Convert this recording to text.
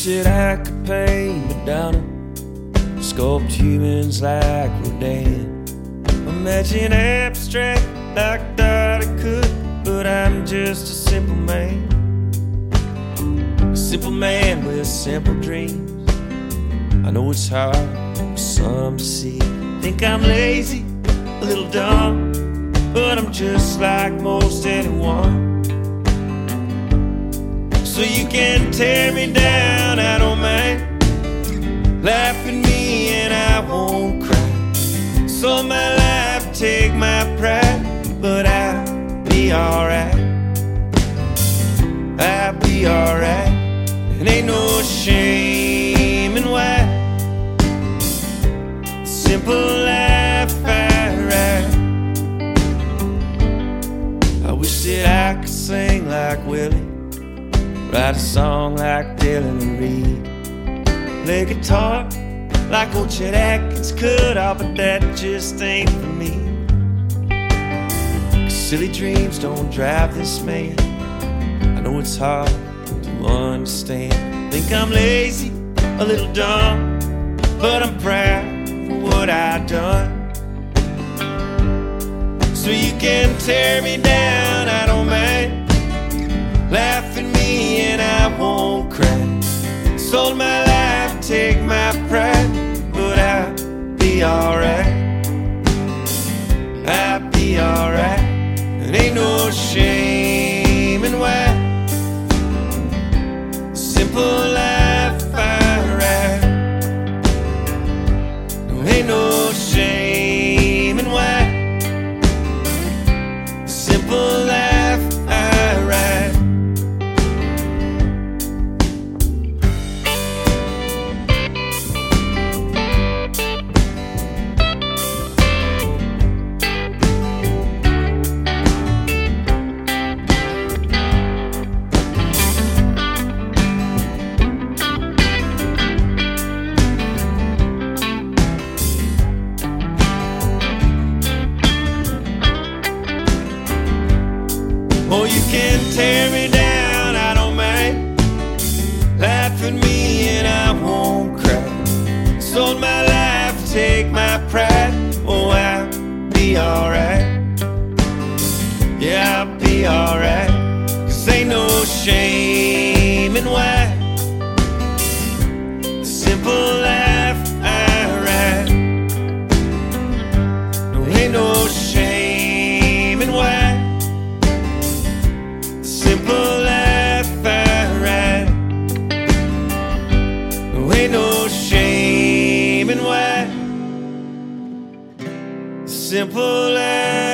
that I could paint Madonna, sculpt humans like Rodin. Imagine abstract like I thought I could, but I'm just a simple man. A simple man with simple dreams. I know it's hard for some to see. Think I'm lazy, a little dumb, but I'm just like most anyone. So you can tear me down, I don't mind. Laugh at me and I won't cry. Sold my life, take my pride, but I'll be alright. I'll be alright. And ain't no shame in why. Simple life I ride. I wish that I could sing like Willie, write a song like Dylan and Reed, play guitar like old Chet Atkins could, oh, but that just ain't for me. 'Cause silly dreams don't drive this man. I know it's hard to understand. Think I'm lazy, a little dumb, but I'm proud for what I've done. So you can tear me down, I don't mind. Laugh at me and I won't cry. Sold my life, take my pride, but I'll be alright. I'll be alright. And ain't no shame in why. Simple life I ride. No, ain't no shame in why. Simple life I ride. Oh, you can tear me down, I don't mind. Laugh at me and I won't cry. Sold my life, take my pride. Oh, I'll be alright. Yeah, I'll be alright. 'Cause ain't no shame in why. Simple life I ride. No, ain't no shame in why. Simple life I ride. No, ain't no shame in why. Simple life